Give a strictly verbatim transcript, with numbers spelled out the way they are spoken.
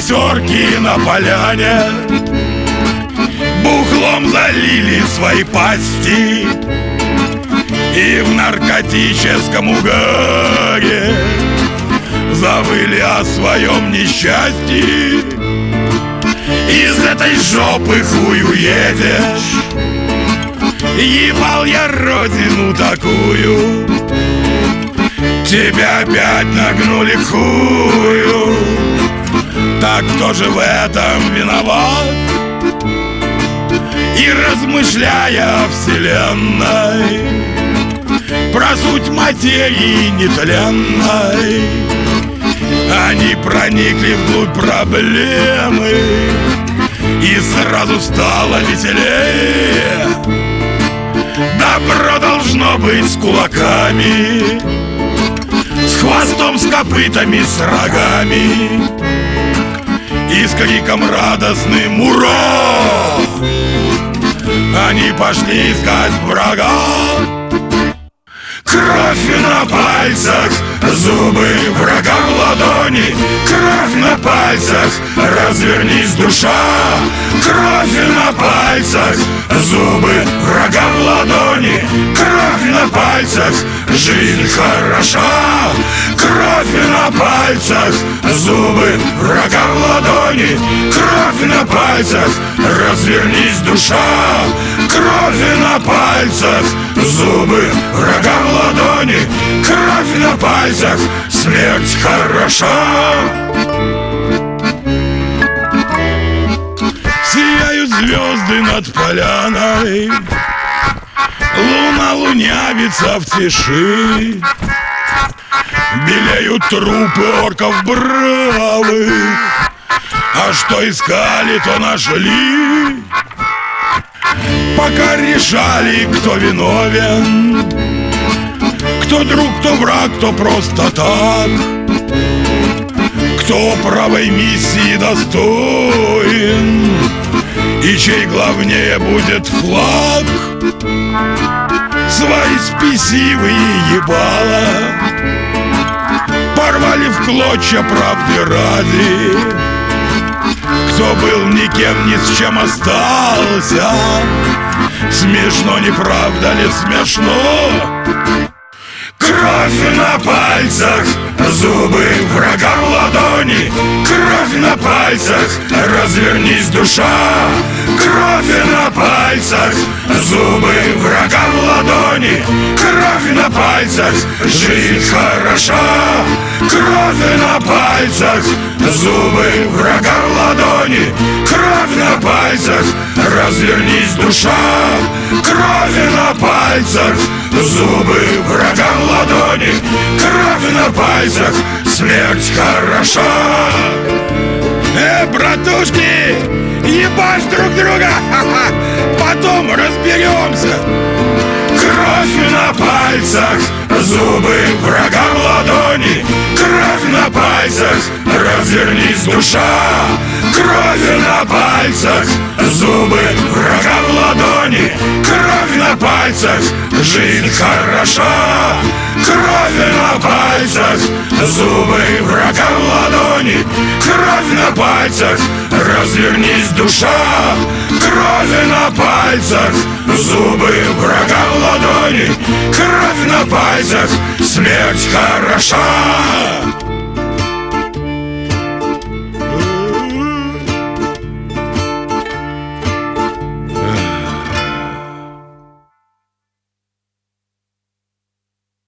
Берсерки на поляне бухлом залили свои пасти и в наркотическом угаре завыли о своем несчастье. Из этой жопы хуй уедешь. Ебал я родину такую, тебя опять нагнули к хую. Так кто же в этом виноват? И размышляя о вселенной, про суть материи нетленной, они проникли вглубь проблемы, и сразу стало веселее. Добро должно быть с кулаками, с хвостом, с копытами, с рогами и с криком радостным «Ура!» Они пошли искать врага. Кровь на пальцах, зубы врага в ладони. Кровь на пальцах, развернись, душа. Кровь на пальцах, зубы врага в ладони. Кровь на пальцах, жизнь хороша. Кровь на пальцах, зубы врага в ладони. Кровь на пальцах, развернись, душа. Кровь на пальцах, зубы врага в ладони. Кровь на пальцах, смерть хороша. Сияют звезды над поляной, луна лунявится в тиши. Белеют трупы орков бравых, а что искали, то нашли. Пока решали, кто виновен, кто друг, кто враг, кто просто так, кто правой миссии достоин и чей главнее будет флаг. Свои спесивые ебала порвали в клочья правды ради. Кто был никем, ни с чем остался. Смешно, не правда ли смешно? Кровь на пальцах, зубы врага в ладони. Кровь на пальцах, развернись, душа. Кровь на пальцах, зубы врага в ладони. Кровь на пальцах, жизнь хороша. Кровь на пальцах, зубы врага в ладони. Кровь на пальцах, развернись, душа. Кровь на пальцах, зубы врага в ладони. Кровь на пальцах, смерть хороша. Э, братушки, ебашь друг друга, ха-ха, потом разберемся. Кровь на пальцах, зубы врага в ладони. Кровь на пальцах, развернись, душа. Кровь на пальцах, зубы врага в ладони. Кровь на пальцах, жизнь хороша. Кровь на пальцах, зубы врага в ладони. Кровь на пальцах, развернись, душа. Кровь на пальцах, зубы врага в ладони. Кровь на пальцах, смерть хороша.